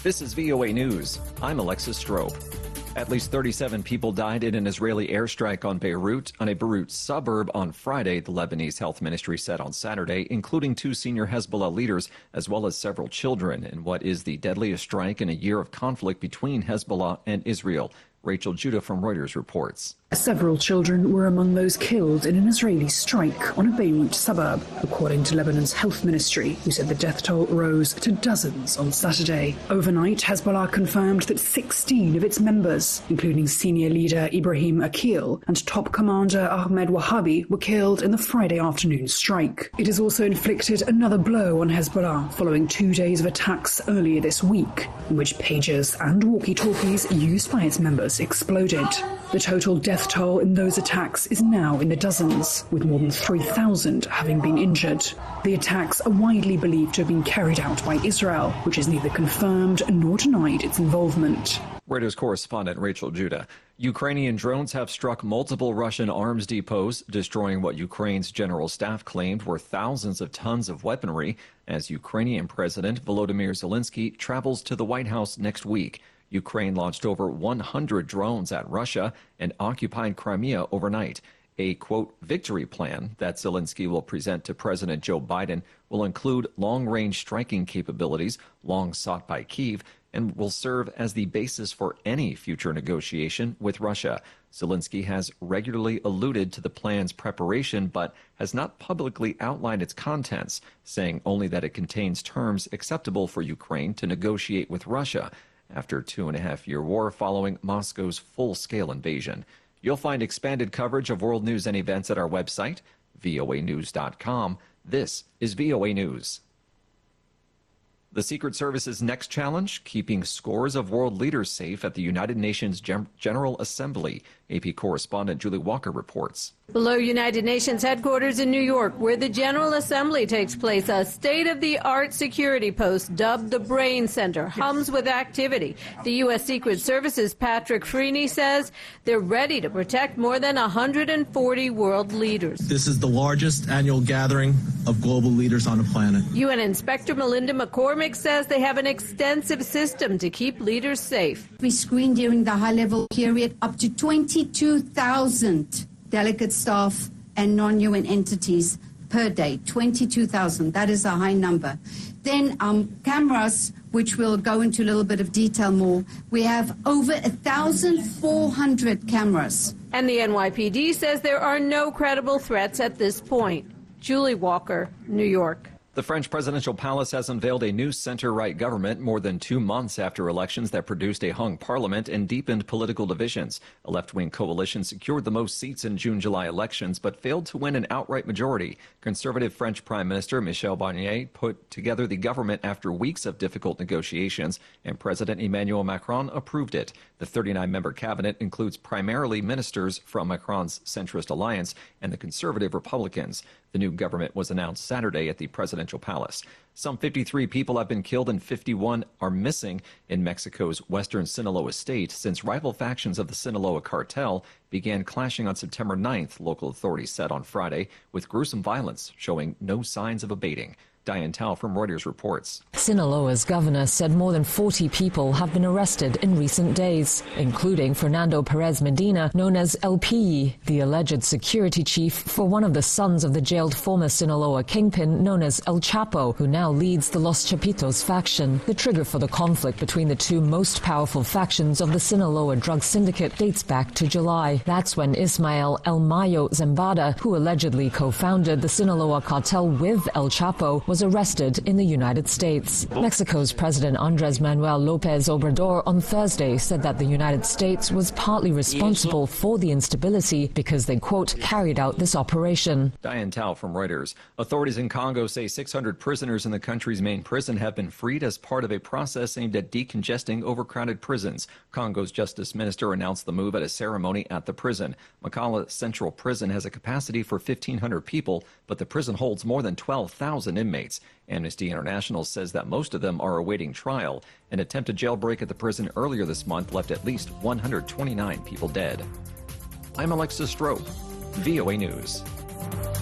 This is VOA News. I'm Alexis Strope. At least 37 people died in an Israeli airstrike on a Beirut suburb on Friday, the Lebanese Health Ministry said on Saturday, including 2 senior Hezbollah leaders as well as several children in what is the deadliest strike in a year of conflict between Hezbollah and Israel. Rachel Judah from Reuters reports. Several children were among those killed in an Israeli strike on a Beirut suburb, according to Lebanon's health ministry, who said the death toll rose to dozens on Saturday. Overnight, Hezbollah confirmed that 16 of its members, including senior leader Ibrahim Akil and top commander Ahmed Wahabi, were killed in the Friday afternoon strike. It has also inflicted another blow on Hezbollah following 2 days of attacks earlier this week, in which pagers and walkie-talkies used by its members exploded. The total death toll in those attacks is now in the dozens, with more than 3,000 having been injured. The attacks are widely believed to have been carried out by Israel, which has neither confirmed nor denied its involvement. Reuters correspondent Rachel Judah. Ukrainian drones have struck multiple Russian arms depots, destroying what Ukraine's general staff claimed were thousands of tons of weaponry, as Ukrainian President Volodymyr Zelensky travels to the White House next week. Ukraine launched over 100 drones at Russia and occupied Crimea overnight. A, quote, victory plan that Zelensky will present to President Joe Biden will include long-range striking capabilities long sought by Kyiv and will serve as the basis for any future negotiation with Russia. Zelensky has regularly alluded to the plan's preparation but has not publicly outlined its contents, saying only that it contains terms acceptable for Ukraine to negotiate with Russia after a 2.5-year war following Moscow's full-scale invasion. You'll find expanded coverage of world news and events at our website, voanews.com. This is VOA News. The Secret Service's next challenge, keeping scores of world leaders safe at the United Nations General Assembly. AP correspondent Julie Walker reports. Below United Nations headquarters in New York, where the General Assembly takes place, a state-of-the-art security post dubbed the Brain Center hums with activity. The U.S. Secret Service's Patrick Freeney says they're ready to protect more than 140 world leaders. This is the largest annual gathering of global leaders on the planet. UN Inspector Melinda McCormick says they have an extensive system to keep leaders safe. We screen during the high-level period up to 22,000 delegate staff and non-UN entities per day. 22,000, that is a high number. Then cameras, which we'll go into a little bit of detail more. We have over 1,400 cameras. And the NYPD says there are no credible threats at this point. Julie Walker, New York. The French presidential palace has unveiled a new center-right government more than 2 months after elections that produced a hung parliament and deepened political divisions. A left-wing coalition secured the most seats in June-July elections but failed to win an outright majority. Conservative French Prime Minister Michel Barnier put together the government after weeks of difficult negotiations, and President Emmanuel Macron approved it. The 39-member cabinet includes primarily ministers from Macron's centrist alliance and the conservative Republicans. The new government was announced Saturday at the presidential palace. Some 53 people have been killed and 51 are missing in Mexico's western Sinaloa state since rival factions of the Sinaloa cartel began clashing on September 9th, local authorities said on Friday, with gruesome violence showing no signs of abating. Diane Tao from Reuters reports. Sinaloa's governor said more than 40 people have been arrested in recent days, including Fernando Perez Medina, known as El Pilli, the alleged security chief for one of the sons of the jailed former Sinaloa kingpin known as El Chapo, who now leads the Los Chapitos faction. The trigger for the conflict between the two most powerful factions of the Sinaloa drug syndicate dates back to July. That's when Ismael El Mayo Zambada, who allegedly co-founded the Sinaloa cartel with El Chapo, was arrested in the United States. Mexico's President Andrés Manuel López Obrador on Thursday said that the United States was partly responsible for the instability because they, quote, carried out this operation. Diane Tao from Reuters. Authorities in Congo say 600 prisoners in the country's main prison have been freed as part of a process aimed at decongesting overcrowded prisons. Congo's justice minister announced the move at a ceremony at the prison. Makala Central Prison has a capacity for 1,500 people, but the prison holds more than 12,000 inmates. Amnesty International says that most of them are awaiting trial. An attempted jailbreak at the prison earlier this month left at least 129 people dead. I'm Alexis Strope, VOA News.